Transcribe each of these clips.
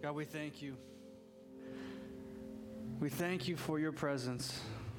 God, we thank you. We thank you for your presence.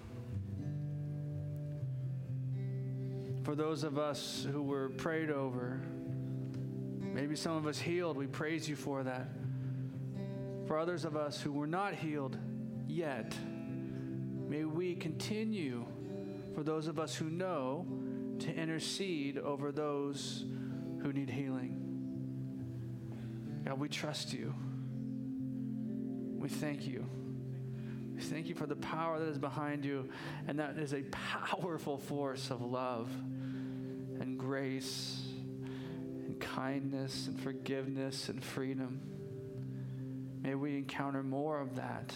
For those of us who were prayed over, maybe some of us healed, we praise you for that. For others of us who were not healed yet, may we continue, for those of us who know, to intercede over those who need healing. God, we trust you. We thank you. We thank you for the power that is behind you, and that is a powerful force of love and grace and kindness and forgiveness and freedom. May we encounter more of that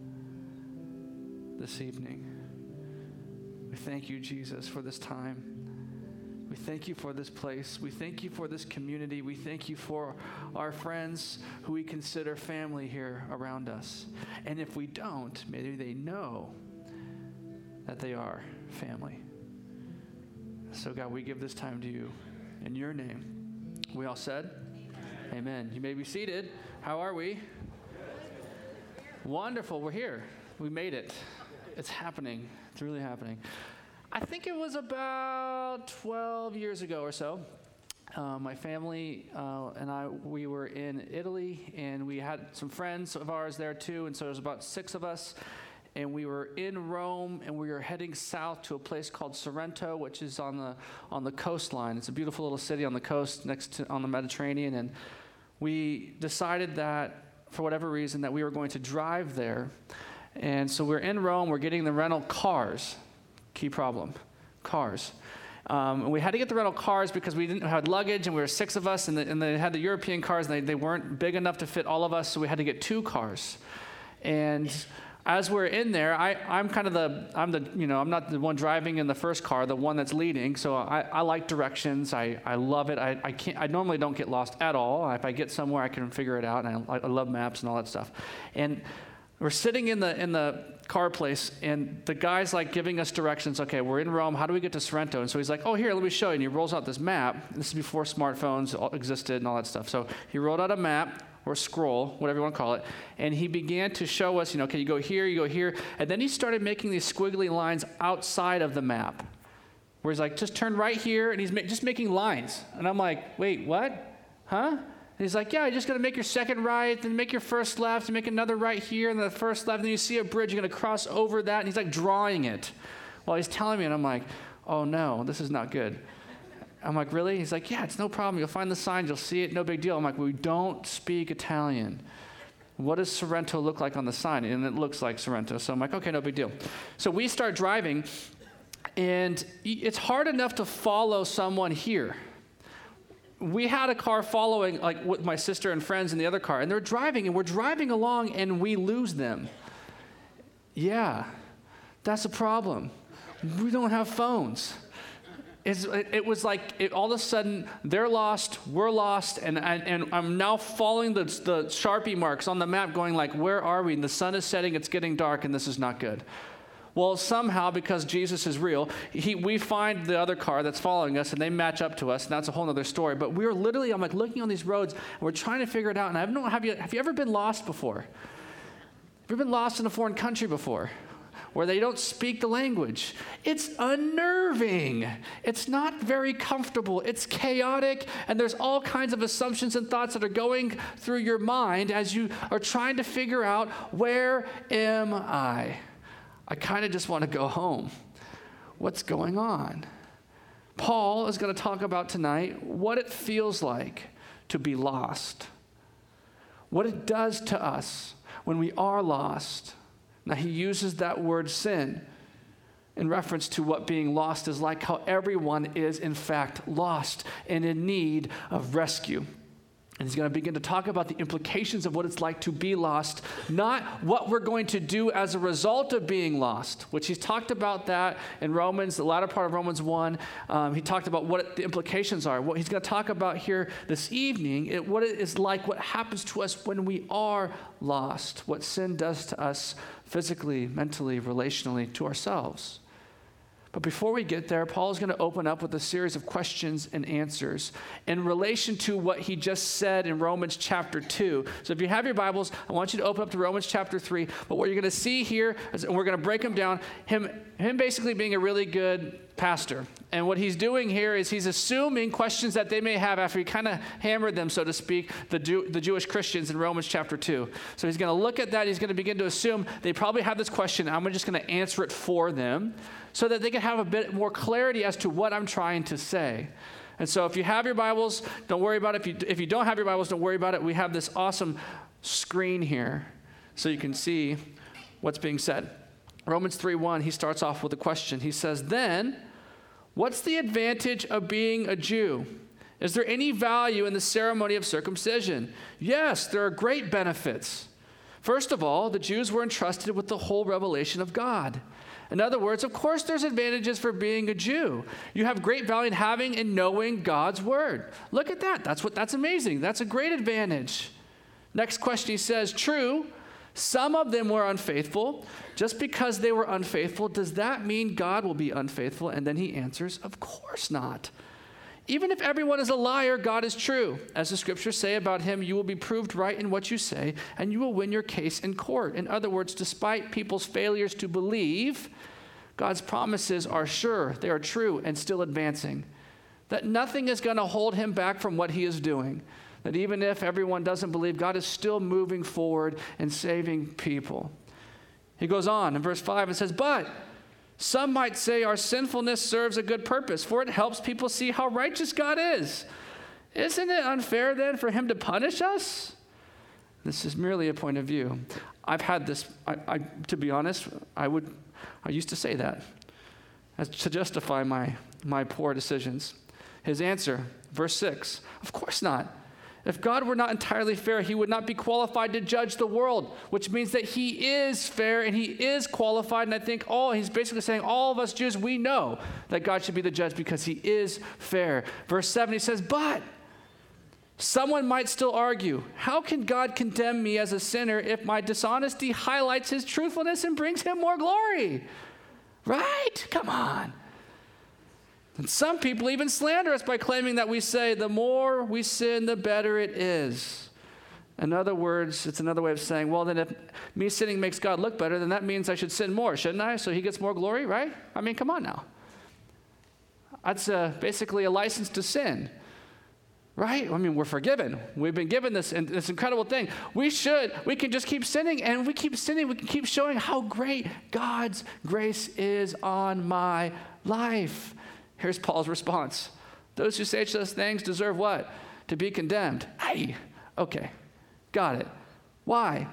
this evening. We thank you, Jesus, for this time. We thank you for this place. We thank you for this community. We thank you for our friends who we consider family here around us. And if we don't, maybe they know that they are family. So God, we give this time to you in your name. We all said? Amen. You may be seated. How are we? Wonderful. We're here. We made it. It's happening. It's really happening. I think it was about 12 years ago or so. My family and we were in Italy, and we had some friends of ours there too, and so there was about 6 of us, and we were in Rome, and we were heading south to a place called Sorrento, which is on the coastline. It's a beautiful little city on the coast on the Mediterranean, and we decided that, for whatever reason, that we were going to drive there. And so we're in Rome, we're getting the rental cars. Key problem, cars. And we had to get the rental cars because we didn't have luggage, and we were 6 of us, and they had the European cars, and they weren't big enough to fit all of us, so we had to get 2 cars. And as we're in there, I'm not the one driving in the first car, the one that's leading. So I like directions. I love it. I normally don't get lost at all. If I get somewhere, I can figure it out, and I love maps and all that stuff. And we're sitting in the car place, and the guy's like giving us directions. Okay, we're in Rome. How do we get to Sorrento? And so he's like, oh, here, let me show you. And he rolls out this map. This is before smartphones existed and all that stuff. So he rolled out a map or scroll, whatever you want to call it, and he began to show us, okay, you go here. And then he started making these squiggly lines outside of the map, where he's like, just turn right here, and he's just making lines. And I'm like, wait, what? Huh? And he's like, yeah, you're just going to make your second right, then make your first left, and make another right here, and the first left, and then you see a bridge, you're going to cross over that, and he's like drawing it while he's telling me, and I'm like, oh no, this is not good. I'm like, really? He's like, yeah, it's no problem. You'll find the signs, you'll see it, no big deal. I'm like, we don't speak Italian. What does Sorrento look like on the sign? And it looks like Sorrento. So I'm like, okay, no big deal. So we start driving, and it's hard enough to follow someone here. We had a car following, like with my sister and friends in the other car, and they're driving, and we're driving along, and we lose them. Yeah, that's a problem. We don't have phones. It was like all of a sudden they're lost, we're lost, and I'm now following the Sharpie marks on the map, going like, where are we? And the sun is setting, it's getting dark, and this is not good. Well, somehow, because Jesus is real, we find the other car that's following us, and they match up to us, and that's a whole other story. But we're literally, I'm like looking on these roads, and we're trying to figure it out. And I don't know, have you ever been lost before? Have you ever been lost in a foreign country before, where they don't speak the language? It's unnerving. It's not very comfortable. It's chaotic, and there's all kinds of assumptions and thoughts that are going through your mind as you are trying to figure out, where am I? I kind of just want to go home. What's going on? Paul is going to talk about tonight what it feels like to be lost, what it does to us when we are lost. Now, he uses that word sin in reference to what being lost is like, how everyone is, in fact, lost and in need of rescue. And he's going to begin to talk about the implications of what it's like to be lost, not what we're going to do as a result of being lost, which he's talked about that in Romans, the latter part of Romans 1. He talked about what the implications are. What he's going to talk about here this evening, what it is like, what happens to us when we are lost, what sin does to us physically, mentally, relationally, to ourselves. But before we get there, Paul is going to open up with a series of questions and answers in relation to what he just said in Romans chapter 2. So if you have your Bibles, I want you to open up to Romans chapter 3. But what you're going to see here, is, and we're going to break them down, him basically being a really good pastor. And what he's doing here is he's assuming questions that they may have after he kind of hammered them, so to speak, the Jewish Christians in Romans chapter 2. So he's going to look at that. He's going to begin to assume they probably have this question. I'm just going to answer it for them so that they can have a bit more clarity as to what I'm trying to say. And so if you have your Bibles, don't worry about it. If you don't have your Bibles, don't worry about it. We have this awesome screen here so you can see what's being said. Romans 3:1, he starts off with a question. He says, then, what's the advantage of being a Jew? Is there any value in the ceremony of circumcision? Yes, there are great benefits. First of all, the Jews were entrusted with the whole revelation of God. In other words, of course, there's advantages for being a Jew. You have great value in having and knowing God's word. Look at that. That's amazing. That's a great advantage. Next question, he says, true, some of them were unfaithful. Just because they were unfaithful, does that mean God will be unfaithful? And then he answers, of course not. Even if everyone is a liar, God is true. As the scriptures say about him, you will be proved right in what you say, and you will win your case in court. In other words, despite people's failures to believe, God's promises are sure, they are true, and still advancing. That nothing is going to hold him back from what he is doing. That even if everyone doesn't believe, God is still moving forward and saving people. He goes on in verse 5 and says, but some might say our sinfulness serves a good purpose, for it helps people see how righteous God is. Isn't it unfair then for him to punish us? This is merely a point of view. I've had this, to be honest, I used to say that to justify my poor decisions. His answer, verse 6, of course not. If God were not entirely fair, he would not be qualified to judge the world, which means that he is fair and he is qualified. And I think he's basically saying all of us Jews, we know that God should be the judge because he is fair. Verse 7, he says, but someone might still argue, how can God condemn me as a sinner if my dishonesty highlights his truthfulness and brings him more glory? Right? Come on. And some people even slander us by claiming that we say, the more we sin, the better it is. In other words, it's another way of saying, well, then if me sinning makes God look better, then that means I should sin more, shouldn't I? So he gets more glory, right? I mean, come on now. That's basically a license to sin, right? I mean, we're forgiven. We've been given this incredible thing. We can just keep sinning, and we keep sinning. We can keep showing how great God's grace is on my life. Here's Paul's response. Those who say such things deserve what? To be condemned. Aye. Okay. Got it. Why?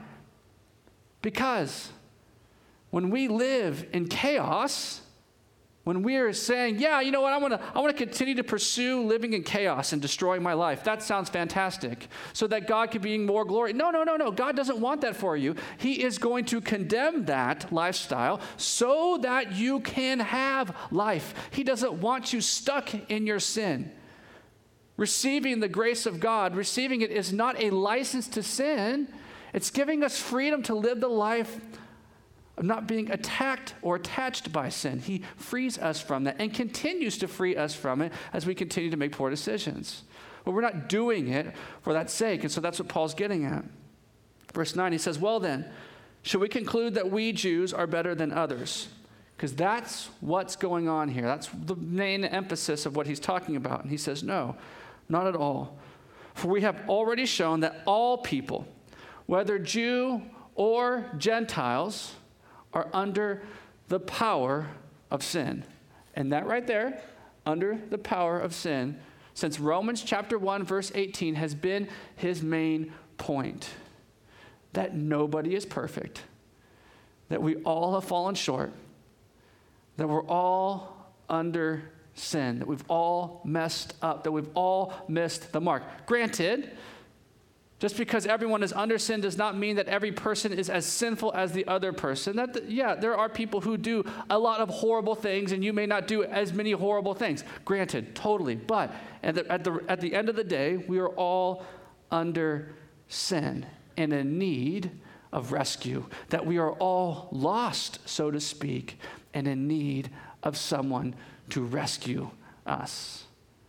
Because when we live in chaos, when we are saying, yeah, you know what, I want to continue to pursue living in chaos and destroying my life. That sounds fantastic. So that God can bring more glory. No. God doesn't want that for you. He is going to condemn that lifestyle so that you can have life. He doesn't want you stuck in your sin. Receiving the grace of God, receiving it is not a license to sin. It's giving us freedom to live the life of not being attacked or attached by sin. He frees us from that and continues to free us from it as we continue to make poor decisions. But we're not doing it for that sake, and so that's what Paul's getting at. Verse 9, he says, well then, should we conclude that we Jews are better than others? Because that's what's going on here. That's the main emphasis of what he's talking about. And he says, no, not at all. For we have already shown that all people, whether Jew or Gentiles, are under the power of sin. And that right there, under the power of sin, since Romans chapter 1, verse 18 has been his main point. That nobody is perfect. That we all have fallen short. That we're all under sin. That we've all messed up. That we've all missed the mark. Granted, just because everyone is under sin does not mean that every person is as sinful as the other person. There are people who do a lot of horrible things, and you may not do as many horrible things. Granted, totally. But at the end of the day, we are all under sin and in need of rescue. That we are all lost, so to speak, and in need of someone to rescue us.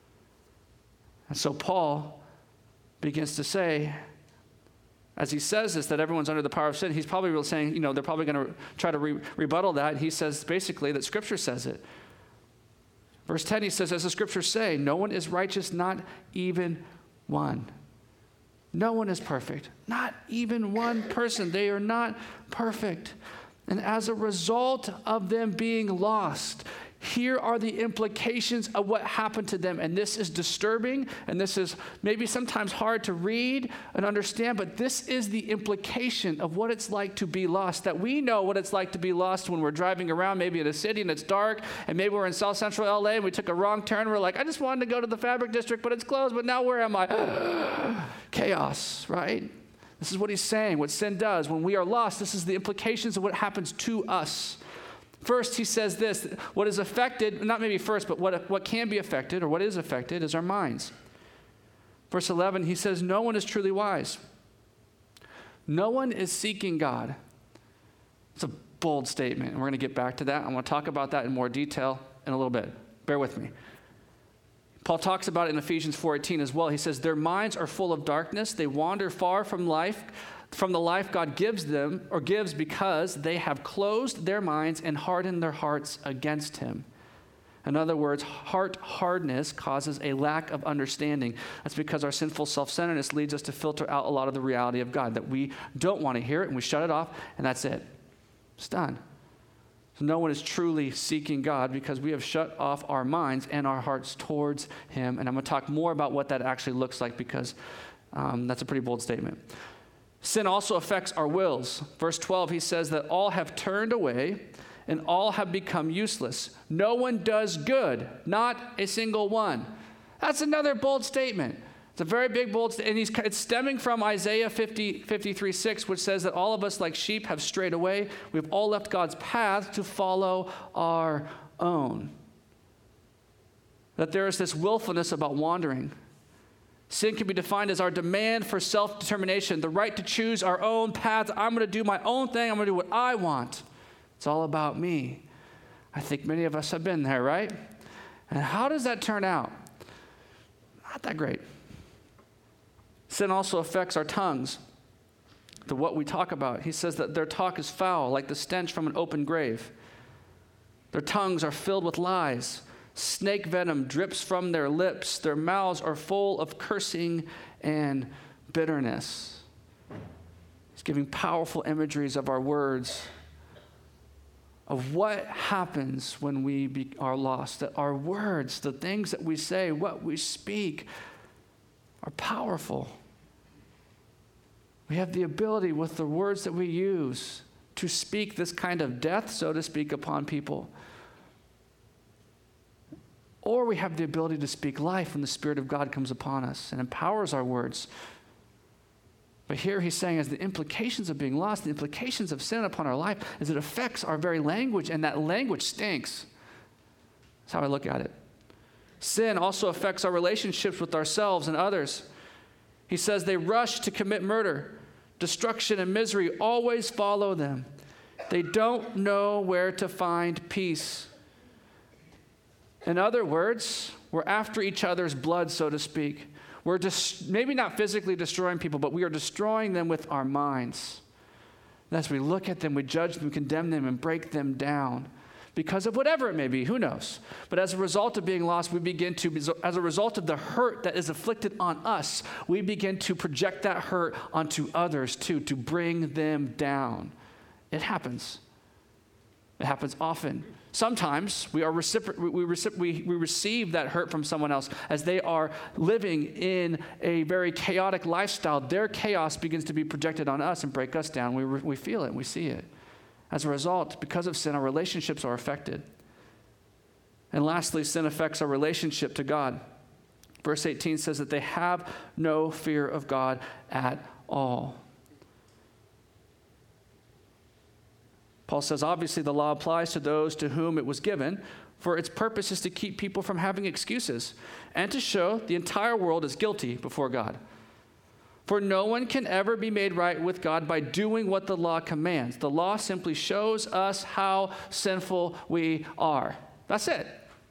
And so Paul begins to say, as he says this, that everyone's under the power of sin, he's probably really saying, they're probably going to try to rebuttal that. He says basically that Scripture says it. Verse 10, he says, as the Scriptures say, no one is righteous, not even one. No one is perfect. Not even one person. They are not perfect. And as a result of them being lost, here are the implications of what happened to them. And this is disturbing, and this is maybe sometimes hard to read and understand, but this is the implication of what it's like to be lost. That we know what it's like to be lost when we're driving around maybe in a city and it's dark, and maybe we're in South Central LA and we took a wrong turn. We're like, I just wanted to go to the Fabric District, but it's closed, but now where am I? Chaos, right? This is what he's saying, what sin does. When we are lost, this is the implications of what happens to us. First, he says this, what is affected, not maybe first, but what can be affected, or what is affected, is our minds. Verse 11, he says, no one is truly wise. No one is seeking God. It's a bold statement, and we're going to get back to that. I want to talk about that in more detail in a little bit. Bear with me. Paul talks about it in Ephesians 4:18 as well. He says, their minds are full of darkness. They wander far from the life God gives them, or gives, because they have closed their minds and hardened their hearts against him. In other words, heart hardness causes a lack of understanding. That's because our sinful self-centeredness leads us to filter out a lot of the reality of God, that we don't want to hear it, and we shut it off, and that's it. It's done. So no one is truly seeking God because we have shut off our minds and our hearts towards him. And I'm going to talk more about what that actually looks like, because that's a pretty bold statement. Sin also affects our wills. Verse 12, he says that all have turned away and all have become useless. No one does good, not a single one. That's another bold statement. It's a very big, bold statement. And it's stemming from Isaiah 53:6, which says that all of us like sheep have strayed away. We've all left God's path to follow our own. That there is this willfulness about wandering. Sin can be defined as our demand for self-determination, the right to choose our own path. I'm going to do my own thing. I'm going to do what I want. It's all about me. I think many of us have been there, right? And how does that turn out? Not that great. Sin also affects our tongues, what we talk about. He says that their talk is foul, like the stench from an open grave. Their tongues are filled with lies. Snake venom drips from their lips. Their mouths are full of cursing and bitterness. He's giving powerful imageries of our words, of what happens when we are lost. That our words, the things that we say, what we speak, are powerful. We have the ability with the words that we use to speak this kind of death, so to speak, upon people. Or we have the ability to speak life when the Spirit of God comes upon us and empowers our words. But here he's saying, as the implications of being lost, the implications of sin upon our life, is it affects our very language, and that language stinks. That's how I look at it. Sin also affects our relationships with ourselves and others. He says they rush to commit murder. Destruction and misery always follow them. They don't know where to find peace. In other words, we're after each other's blood, so to speak. We're maybe not physically destroying people, but we are destroying them with our minds. And as we look at them, we judge them, condemn them, and break them down because of whatever it may be. Who knows? But as a result of being lost, as a result of the hurt that is afflicted on us, we begin to project that hurt onto others too, to bring them down. It happens. It happens often. Sometimes we receive that hurt from someone else as they are living in a very chaotic lifestyle. Their chaos begins to be projected on us and break us down. We feel it and we see it. As a result, because of sin, our relationships are affected. And lastly, sin affects our relationship to God. Verse 18 says that they have no fear of God at all. Paul says, obviously, the law applies to those to whom it was given, for its purpose is to keep people from having excuses and to show the entire world is guilty before God. For no one can ever be made right with God by doing what the law commands. The law simply shows us how sinful we are. That's it.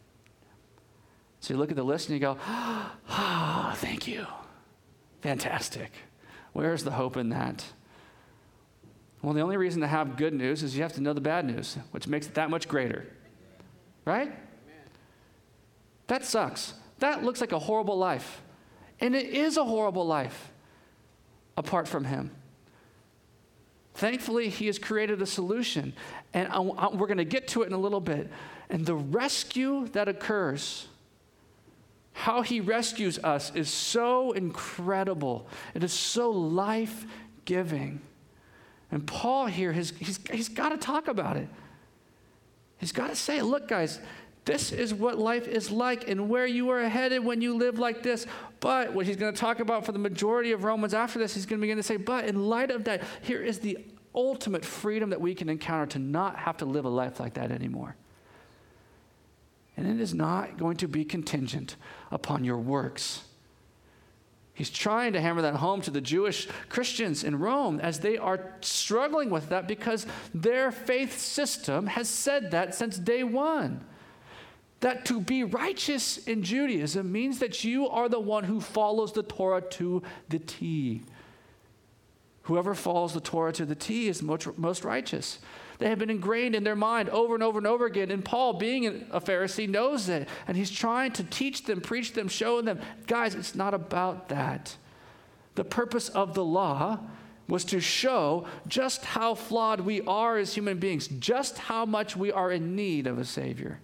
So you look at the list and you go, oh, thank you. Fantastic. Where's the hope in that? Well, the only reason to have good news is you have to know the bad news, which makes it that much greater. Right? That sucks. That looks like a horrible life. And it is a horrible life apart from him. Thankfully, he has created a solution. And we're going to get to it in a little bit. And the rescue that occurs, how he rescues us, is so incredible. It is so life-giving. And Paul here, he's got to talk about it. He's got to say, look, guys, this is what life is like and where you are headed when you live like this. But what he's going to talk about for the majority of Romans after this, he's going to begin to say, but in light of that, here is the ultimate freedom that we can encounter to not have to live a life like that anymore. And it is not going to be contingent upon your works. He's trying to hammer that home to the Jewish Christians in Rome as they are struggling with that because their faith system has said that since day one. That to be righteous in Judaism means that you are the one who follows the Torah to the T. Whoever follows the Torah to the T is most righteous. They have been ingrained in their mind over and over and over again. And Paul, being a Pharisee, knows it. And he's trying to teach them, preach them, show them, guys, it's not about that. The purpose of the law was to show just how flawed we are as human beings, just how much we are in need of a Savior.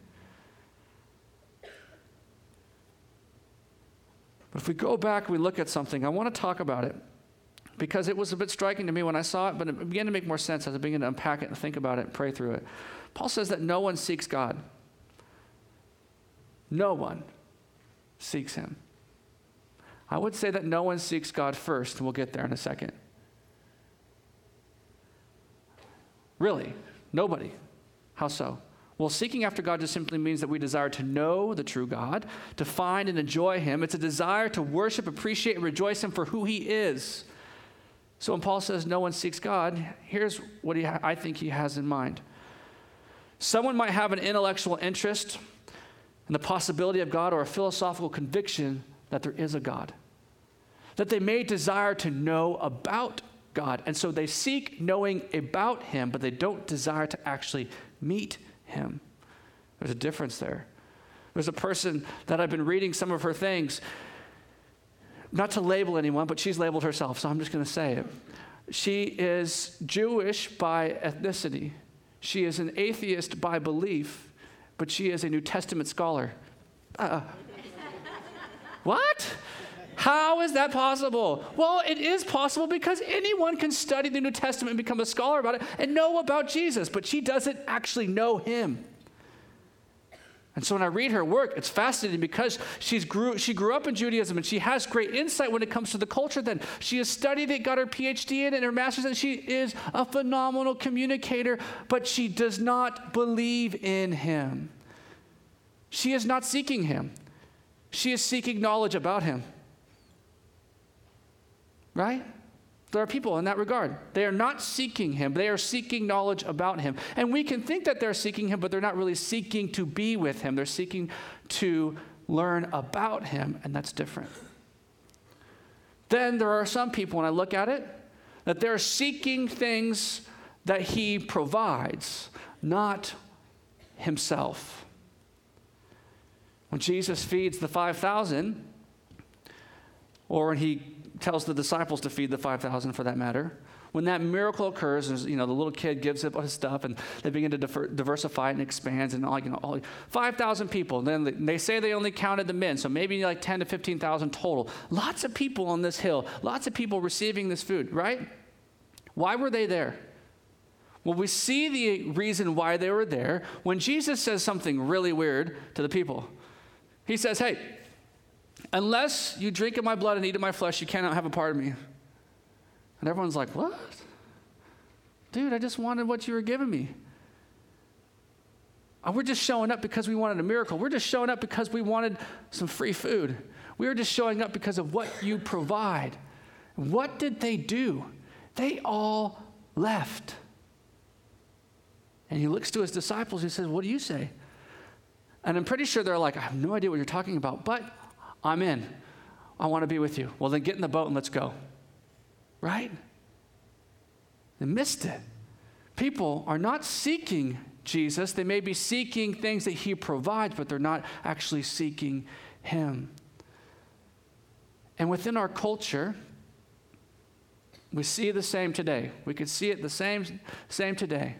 But if we go back, we look at something, I want to talk about it because it was a bit striking to me when I saw it, but it began to make more sense as I began to unpack it and think about it and pray through it. Paul says that no one seeks God. No one seeks him. I would say that no one seeks God first, and we'll get there in a second. Really? Nobody. How so? Well, seeking after God just simply means that we desire to know the true God, to find and enjoy him. It's a desire to worship, appreciate, and rejoice him for who he is. So when Paul says no one seeks God, here's what I think he has in mind. Someone might have an intellectual interest in the possibility of God or a philosophical conviction that there is a God, that they may desire to know about God. And so they seek knowing about him, but they don't desire to actually meet him. There's a difference there. There's a person that I've been reading some of her things, not to label anyone, but she's labeled herself, so I'm just going to say it. She is Jewish by ethnicity. She is an atheist by belief, but she is a New Testament scholar. What? How is that possible? Well, it is possible because anyone can study the New Testament and become a scholar about it and know about Jesus, but she doesn't actually know him. And so when I read her work, it's fascinating because she grew up in Judaism and she has great insight when it comes to the culture then. She has studied it, got her PhD in it and her master's, and she is a phenomenal communicator, but she does not believe in him. She is not seeking him. She is seeking knowledge about him. Right? There are people in that regard. They are not seeking him. They are seeking knowledge about him. And we can think that they're seeking him, but they're not really seeking to be with him. They're seeking to learn about him, and that's different. Then there are some people, when I look at it, that they're seeking things that he provides, not himself. When Jesus feeds the 5,000, or when he tells the disciples to feed the 5,000 for that matter, when that miracle occurs, the little kid gives up his stuff and they begin to diversify and expands and all 5,000 people. And then they say they only counted the men, so maybe like 10 to 15,000 total. Lots of people on this hill, lots of people receiving this food, right? Why were they there? Well, we see the reason why they were there when Jesus says something really weird to the people. He says, hey, unless you drink of my blood and eat of my flesh, you cannot have a part of me. And everyone's like, what? Dude, I just wanted what you were giving me. We're just showing up because we wanted a miracle. We're just showing up because we wanted some free food. We were just showing up because of what you provide. What did they do? They all left. And he looks to his disciples and he says, what do you say? And I'm pretty sure they're like, I have no idea what you're talking about, but I'm in. I want to be with you. Well, then get in the boat and let's go. Right? They missed it. People are not seeking Jesus. They may be seeking things that he provides, but they're not actually seeking him. And within our culture, we see the same today. We could see it the same today.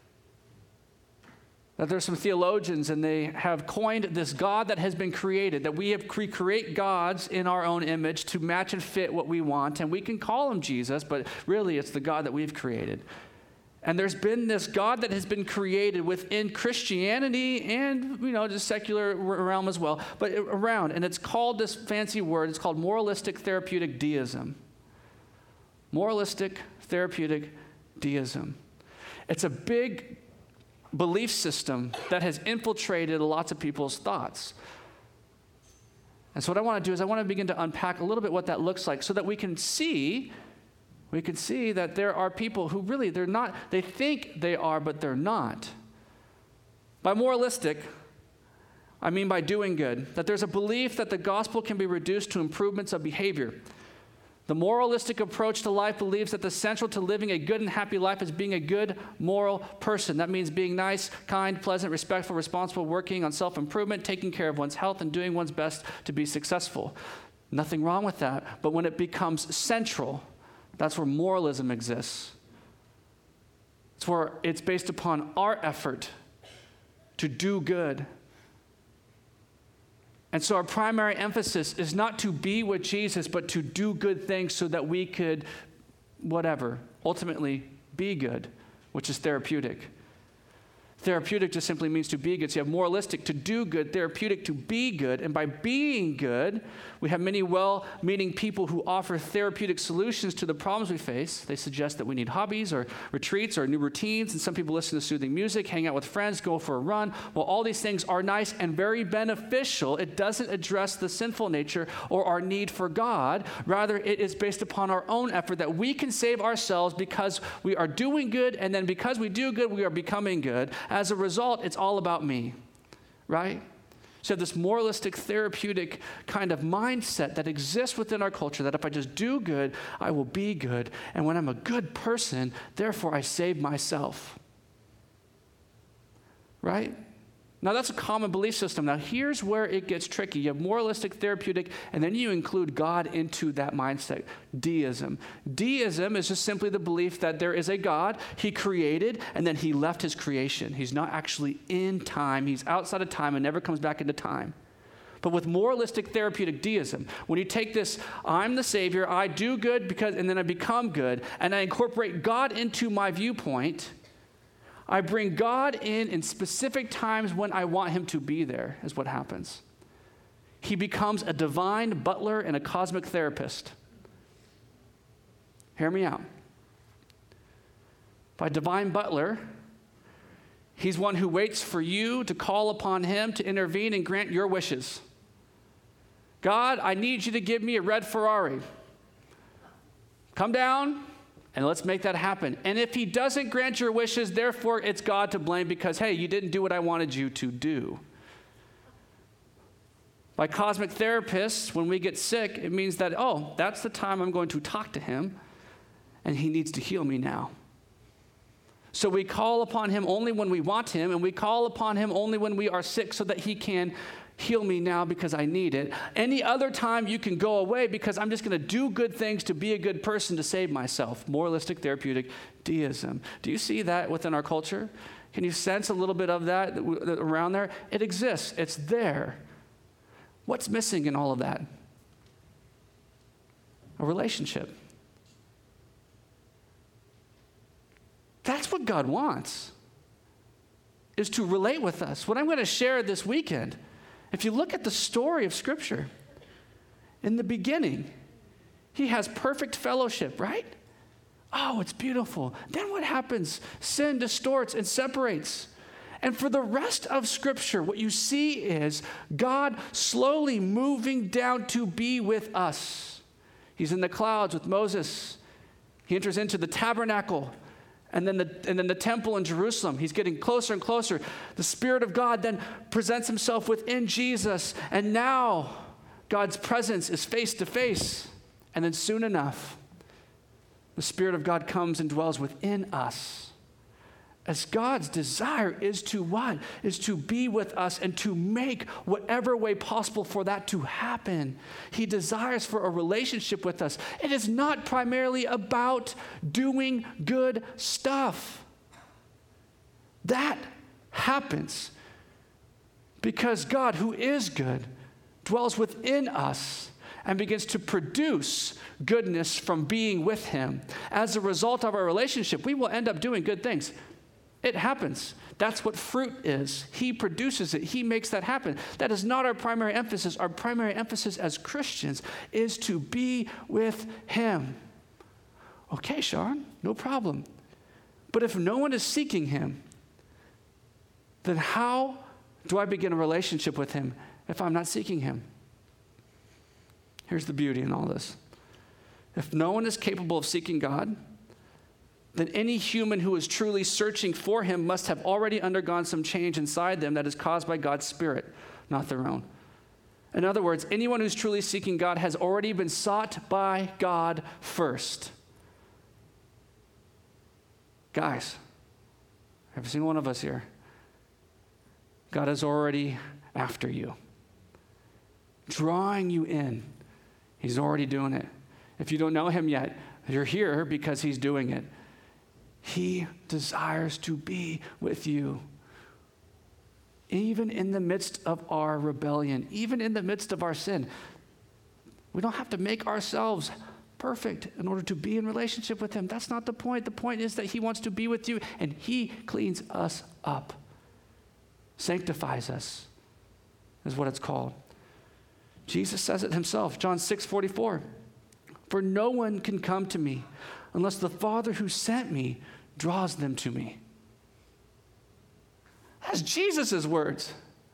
That there's some theologians and they have coined this God that has been created, that we have create gods in our own image to match and fit what we want, and we can call him Jesus, but really it's the God that we've created. And there's been this God that has been created within Christianity and, just secular realm as well, but around, and it's called this fancy word, it's called moralistic therapeutic deism. Moralistic therapeutic deism. It's a big belief system that has infiltrated lots of people's thoughts. And so what I want to do is I want to begin to unpack a little bit what that looks like so that we can see that there are people who really, they think they are, but they're not. By moralistic, I mean by doing good, that there's a belief that the gospel can be reduced to improvements of behavior. The moralistic approach to life believes that the central to living a good and happy life is being a good moral person. That means being nice, kind, pleasant, respectful, responsible, working on self-improvement, taking care of one's health, and doing one's best to be successful. Nothing wrong with that, but when it becomes central, that's where moralism exists. It's where it's based upon our effort to do good. And so our primary emphasis is not to be with Jesus, but to do good things so that we could, ultimately be good, which is therapeutic. Therapeutic just simply means to be good. So you have moralistic, to do good, therapeutic, to be good. And by being good, we have many well-meaning people who offer therapeutic solutions to the problems we face. They suggest that we need hobbies or retreats or new routines. And some people listen to soothing music, hang out with friends, go for a run. Well, all these things are nice and very beneficial. It doesn't address the sinful nature or our need for God. Rather, it is based upon our own effort that we can save ourselves because we are doing good. And then because we do good, we are becoming good. As a result, it's all about me, right? So this moralistic, therapeutic kind of mindset that exists within our culture, that if I just do good, I will be good. And when I'm a good person, therefore I save myself, right? Now that's a common belief system. Now here's where it gets tricky. You have moralistic, therapeutic, and then you include God into that mindset, deism. Deism is just simply the belief that there is a God, he created, and then he left his creation. He's not actually in time. He's outside of time and never comes back into time. But with moralistic therapeutic deism, when you take this, I'm the Savior, I do good and then I become good, and I incorporate God into my viewpoint, I bring God in specific times when I want him to be there, is what happens. He becomes a divine butler and a cosmic therapist. Hear me out. By divine butler, he's one who waits for you to call upon him to intervene and grant your wishes. God, I need you to give me a red Ferrari. Come down. And let's make that happen. And if he doesn't grant your wishes, therefore it's God to blame because, hey, you didn't do what I wanted you to do. By cosmic therapists, when we get sick, it means that, that's the time I'm going to talk to him, and he needs to heal me now. So we call upon him only when we want him, and we call upon him only when we are sick so that he can heal me now because I need it. Any other time you can go away because I'm just going to do good things to be a good person to save myself. Moralistic, therapeutic deism. Do you see that within our culture? Can you sense a little bit of that around there? It exists. It's there. What's missing in all of that? A relationship. That's what God wants, is to relate with us. What I'm going to share this weekend, if you look at the story of Scripture, in the beginning, he has perfect fellowship, right? Oh, it's beautiful. Then what happens? Sin distorts and separates. And for the rest of Scripture, what you see is God slowly moving down to be with us. He's in the clouds with Moses. He enters into the tabernacle. And then the temple in Jerusalem, he's getting closer and closer. The Spirit of God then presents himself within Jesus. And now God's presence is face to face. And then soon enough, the Spirit of God comes and dwells within us. As God's desire is to what? Is to be with us and to make whatever way possible for that to happen. He desires for a relationship with us. It is not primarily about doing good stuff. That happens because God, who is good, dwells within us and begins to produce goodness from being with him. As a result of our relationship, we will end up doing good things. It happens. That's what fruit is. He produces it. He makes that happen. That is not our primary emphasis. Our primary emphasis as Christians is to be with him. Okay, Sharon, no problem. But if no one is seeking him, then how do I begin a relationship with him if I'm not seeking him? Here's the beauty in all this. If no one is capable of seeking God, then any human who is truly searching for him must have already undergone some change inside them that is caused by God's Spirit, not their own. In other words, anyone who's truly seeking God has already been sought by God first. Guys, every single one of us here, God is already after you, drawing you in. He's already doing it. If you don't know him yet, you're here because he's doing it. He desires to be with you. Even in the midst of our rebellion, even in the midst of our sin. We don't have to make ourselves perfect in order to be in relationship with him. That's not the point. The point is that he wants to be with you, and he cleans us up. Sanctifies us is what it's called. Jesus says it himself, John 6:44. For no one can come to me unless the Father who sent me draws them to me. That's Jesus' words.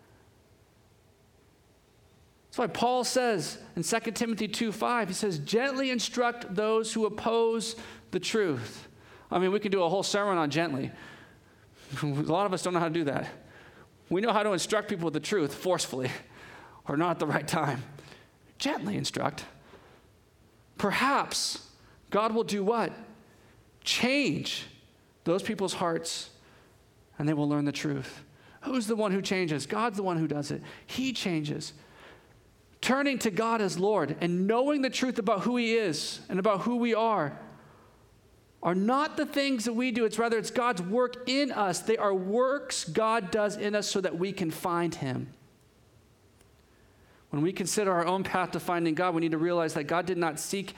That's why Paul says in 2 Timothy 2:5, he says, gently instruct those who oppose the truth. I mean, we can do a whole sermon on gently. A lot of us don't know how to do that. We know how to instruct people with the truth forcefully or not at the right time. Gently instruct. Perhaps God will do what? Change those people's hearts, and they will learn the truth. Who's the one who changes? God's the one who does it. He changes. Turning to God as Lord and knowing the truth about who he is and about who we are not the things that we do. It's God's work in us. They are works God does in us so that we can find him. When we consider our own path to finding God, we need to realize that we did not seek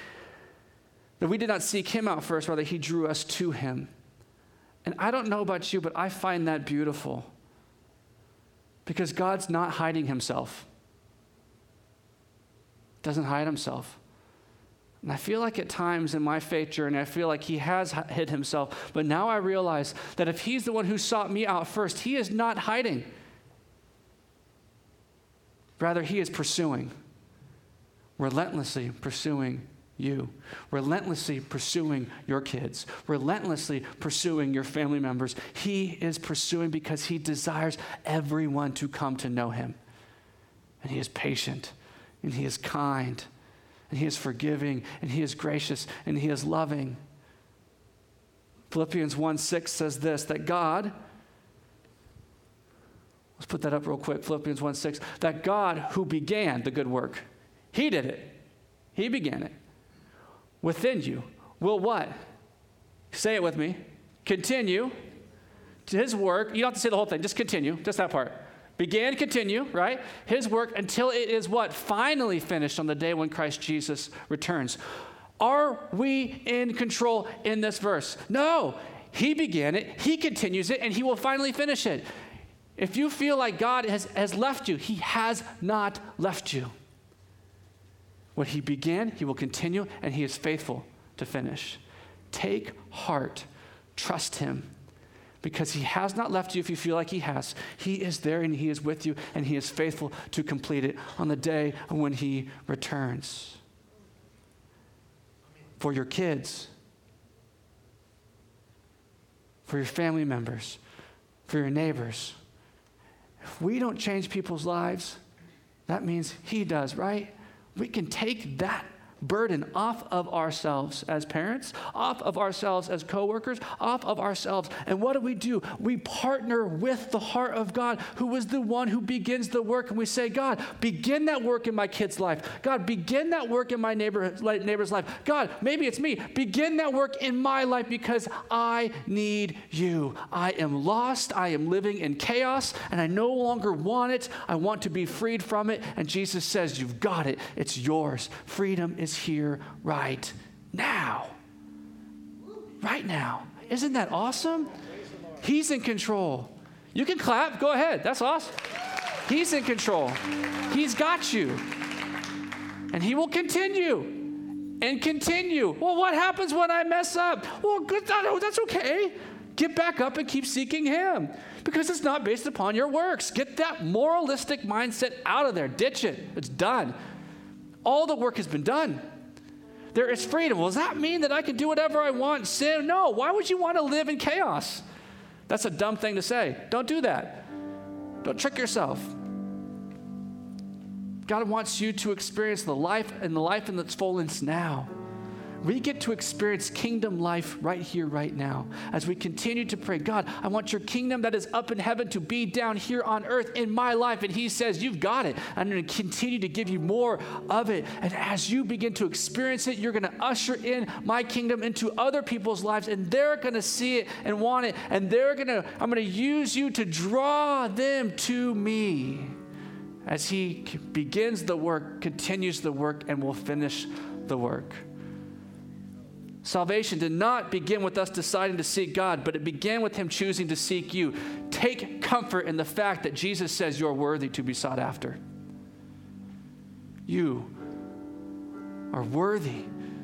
him out first, rather he drew us to him. And I don't know about you, but I find that beautiful because God's not hiding himself. Doesn't hide himself. And I feel like at times in my faith journey, I feel like he has hid himself. But now I realize that if he's the one who sought me out first, he is not hiding. Rather, he is pursuing, relentlessly pursuing you, relentlessly pursuing your kids, relentlessly pursuing your family members. He is pursuing because he desires everyone to come to know him. And he is patient, and he is kind, and he is forgiving, and he is gracious, and he is loving. Philippians 1:6 says this, that God, let's put that up real quick, Philippians 1:6, that God who began the good work, he did it, he began it, within you will what? Say it with me. Continue to his work. You don't have to say the whole thing, just continue, just that part. Began, continue, right? His work until it is what? Finally finished on the day when Christ Jesus returns. Are we in control in this verse? No. He began it, he continues it, and he will finally finish it. If you feel like God has left you, he has not left you. What he began, he will continue, and he is faithful to finish. Take heart. Trust him. Because he has not left you if you feel like he has. He is there and he is with you and he is faithful to complete it on the day when he returns. For your kids, for your family members, for your neighbors. If we don't change people's lives, that means he does, right? We can take that burden off of ourselves as parents, off of ourselves as coworkers, off of ourselves. And what do? We partner with the heart of God, who is the one who begins the work. And we say, God, begin that work in my kid's life. God, begin that work in my neighbor's life. God, maybe it's me. Begin that work in my life because I need you. I am lost. I am living in chaos, and I no longer want it. I want to be freed from it. And Jesus says, you've got it. It's yours. Freedom is here right now. Right now. Isn't that awesome? He's in control. You can clap. Go ahead. That's awesome. He's in control. He's got you. And he will continue and continue. Well, what happens when I mess up? Well, good. That's okay. Get back up and keep seeking him, because it's not based upon your works. Get that moralistic mindset out of there. Ditch it. It's done. All the work has been done. There is freedom. Well, does that mean that I can do whatever I want, sin? No. Why would you want to live in chaos? That's a dumb thing to say. Don't do that. Don't trick yourself. God wants you to experience the life in its fullness now. We get to experience kingdom life right here, right now. As we continue to pray, God, I want your kingdom that is up in heaven to be down here on earth in my life. And he says, you've got it. I'm going to continue to give you more of it. And as you begin to experience it, you're going to usher in my kingdom into other people's lives. And they're going to see it and want it. And I'm going to use you to draw them to me. As he begins the work, continues the work, and will finish the work. Salvation did not begin with us deciding to seek God, but it began with him choosing to seek you. Take comfort in the fact that Jesus says you're worthy to be sought after. You are worthy.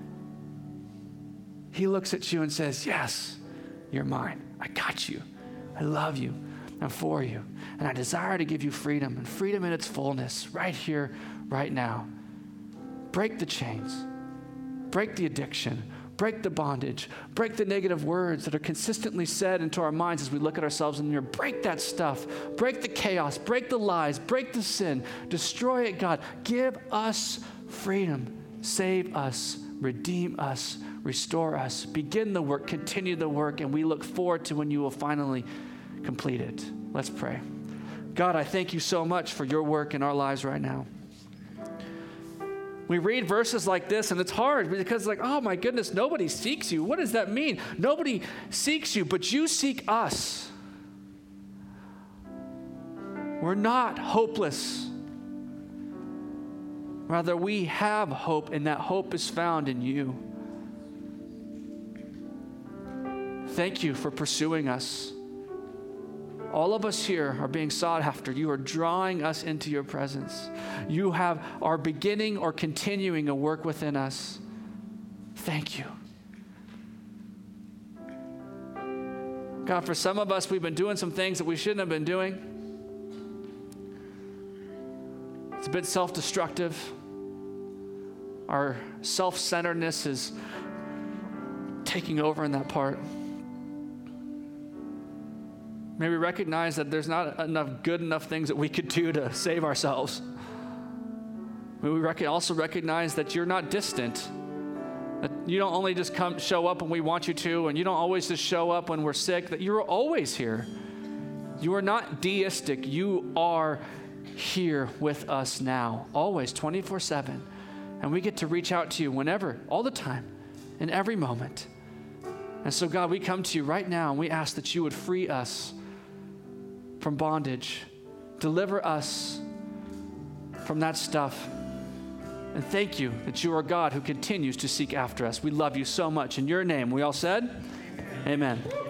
He looks at you and says, yes, you're mine. I got you. I love you. I'm for you. And I desire to give you freedom, and freedom in its fullness right here, right now. Break the chains. Break the addiction. Break the bondage. Break the negative words that are consistently said into our minds as we look at ourselves in the mirror. Break that stuff. Break the chaos. Break the lies. Break the sin. Destroy it, God. Give us freedom. Save us. Redeem us. Restore us. Begin the work. Continue the work. And we look forward to when you will finally complete it. Let's pray. God, I thank you so much for your work in our lives right now. We read verses like this, and it's hard because, oh my goodness, nobody seeks you. What does that mean? Nobody seeks you, but you seek us. We're not hopeless. Rather, we have hope, and that hope is found in you. Thank you for pursuing us. All of us here are being sought after. You are drawing us into your presence. You are beginning or continuing a work within us. Thank you. God, for some of us, we've been doing some things that we shouldn't have been doing. It's a bit self-destructive. Our self-centeredness is taking over in that part. May we recognize that there's not good enough things that we could do to save ourselves. May we also recognize that you're not distant, that you don't only just show up when we want you to, and you don't always just show up when we're sick, that you're always here. You are not deistic. You are here with us now, always, 24/7. And we get to reach out to you whenever, all the time, in every moment. And so, God, we come to you right now, and we ask that you would free us from bondage. Deliver us from that stuff. And thank you that you are God who continues to seek after us. We love you so much. In your name, we all said, amen.